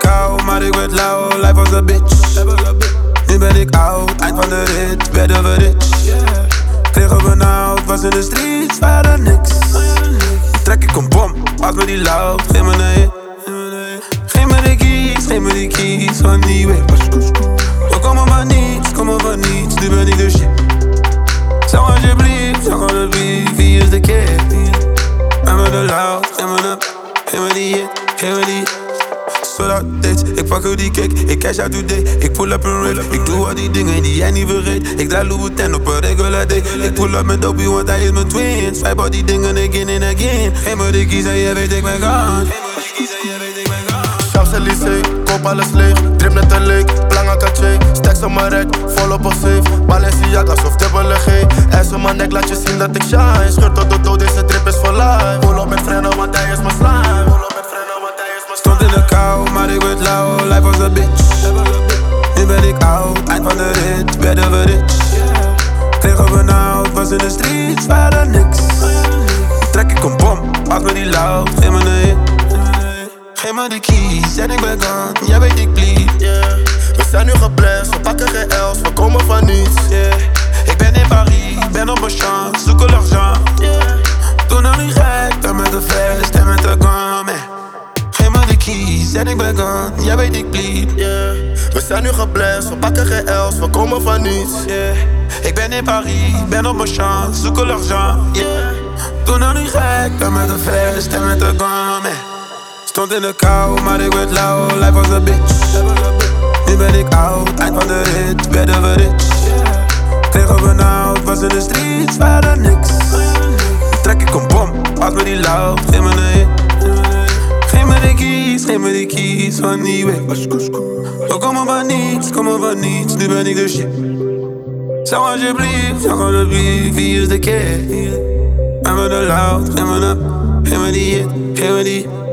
kou, maar ik werd lauw, life was a bitch. Nu ben ik oud, eind van de rit, werden we rich. Kreeg op een oud, was in de streets, waren niks. Trek ik een bom, pas me die loud, geef me een hit. Geef me die keys van die weg. We komen van niets, nu ben ik de shit. Zeg alsjeblieft, wie is de kid? Geef me de loud, geef me die hit. Zodat dit, ik pak hoe die kick, ik cash out today. Ik pull up een rail, ik doe al die dingen die jij niet vergeet. Ik draai Louis Vuitton op een regular day. Ik pull up met Dopey, want hij is mijn twin. Swipe al die dingen again and again. Geef me de keys en je weet ik ben gone. Champs-Élysées, koop alles leeg. Drip net een leek, plangen caché. Stacks op mijn rek, volop op safe. Balenciaga's of dubbele G. IJs op mijn nek, laat je zien dat ik shine. Schurt tot de dood, deze trip is for life. Pull op met vrienden, want hij is mijn slime. Stond in de kou, maar ik werd lauw, life was a bitch. Nu ben ik oud, eind van de rit, werden we rich. Kreeg op een oud, was in de streets, waren niks. Trek ik een bom, pas me die lauw, geef me een hit. Geef me de keys en ik ben gone, jij weet ik bleed. We zijn nu geblest, we pakken geen Els, we komen van niets. Ik ben in Paris, ben op mijn chance, zoek l'argent. Doe nou niet gek, ben met de vest en met de gomme. Geef me de keys en ik ben gone, jij weet ik bleed. We zijn nu geblest, we pakken geen Els, we komen van niets. Ik ben in Paris, ben op mijn chance, zoek l'argent. Doe nou niet gek, ben met de vest en met de gomme. Stond in de kou, maar ik werd lauw, life was a bitch. Nu ben ik oud, eind van de rit, werden we rich. Kreeg op een oud, was in de streets, waren niks. Trek ik een bom, pas me die lauw, geef me een hit. Geef me die keys van die weg. We komen van niets, nu ben ik de shit. Zeg alsjeblieft, wie is de kid? Geef me de loud, geef me die hit, geef me die.